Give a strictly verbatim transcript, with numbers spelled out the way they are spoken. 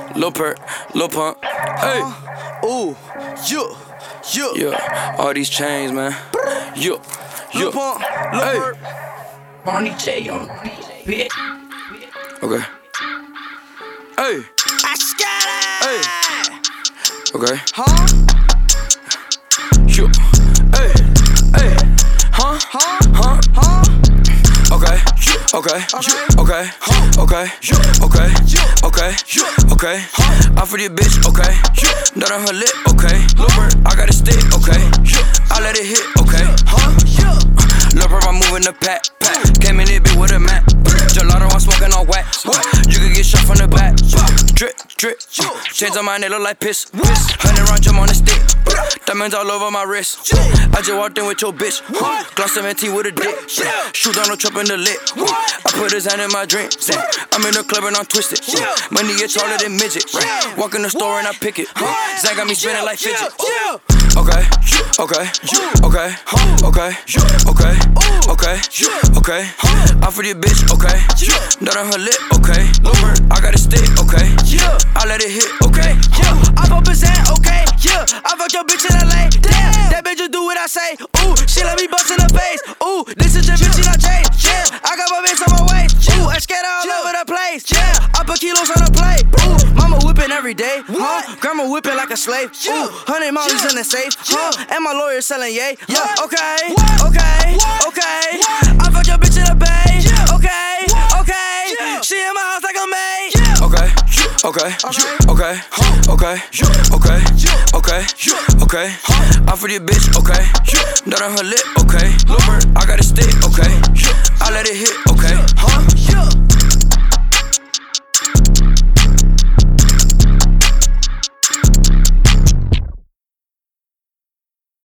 Lil Perk, Lil Pump, hey. Ooh, yeah, yeah. Yeah, all these chains, man. Yeah, yeah. Lil Pump, Lil Hey. Perk. Barney J on bitch. Okay. Hey, I scatter. hey. Okay. Huh? Yeah. Hey, hey. Huh? Huh? Huh? Huh? Okay. Okay. Okay. Okay. Okay. Okay. Okay. I for this bitch. Okay. Nut on her lip. Okay. Lil Perk, I got a stick. Okay. I let it hit. Okay. Huh? Lil Perk, I'm moving the pack. Came in it big with a mat. Gelato, I'm smoking on wax. You can get shot from the back. Drip, drip. Chains on my neck look like piss. Hundred round jump on the stick. Diamonds all over my wrist. I just walked in with your bitch. Gloss seventeen with a dick. Shoot on the trap in the lit. I put his hand in my drink. I'm in the club and I'm twisted. Money get taller than midget. Walk in the store and I pick it. Zach got me spinning like fidget. Okay, okay, okay, okay, okay, okay, okay. I for this bitch, okay. Nut on her lip, okay. Lil Perk, I got a stick, okay. I let it hit, okay. I pop his hand, okay. Yeah, I fuck your bitch in L A. Damn, that bitch just do what I say. Ooh, she let me bust in the face. Ooh, this is your bitch, she not Jay. Yeah, I got my bitch on my waist. Ooh, I scared all over the place. Yeah, I put kilos on the plate. Ooh, mama whipping every day. Huh? Grandma whipping like a slave. Ooh, hundred mollies in the safe. Huh? And my lawyer selling yay. Yeah, okay, okay, okay. I fuck your bitch in the bay. Okay, okay. She in my house like a maid. Okay, okay, okay, okay, okay, okay, okay. I for this bitch, okay. Nut on her lip, okay. Lil Perk, I got a stick, okay. I let it hit, okay. Huh?